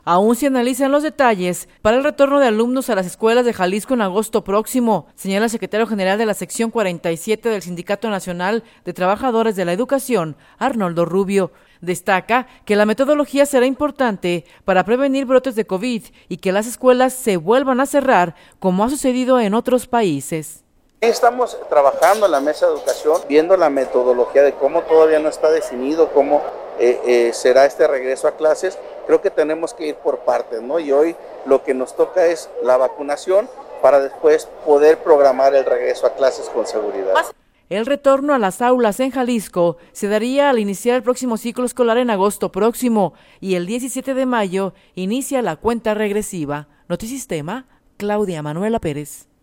Aún se analizan los detalles para el retorno de alumnos a las escuelas de Jalisco en agosto próximo, señala el secretario general de la sección 47 del Sindicato Nacional de Trabajadores de la Educación, Arnoldo Rubio. Destaca que la metodología será importante para prevenir brotes de COVID y que las escuelas se vuelvan a cerrar, como ha sucedido en otros países. Estamos trabajando en la mesa de educación, viendo la metodología de cómo todavía no está definido cómo será este regreso a clases. Creo que tenemos que ir por partes, ¿no? Y hoy lo que nos toca es la vacunación para después poder programar el regreso a clases con seguridad. El retorno a las aulas en Jalisco se daría al iniciar el próximo ciclo escolar en agosto próximo y el 17 de mayo inicia la cuenta regresiva. Notisistema, Claudia Manuela Pérez.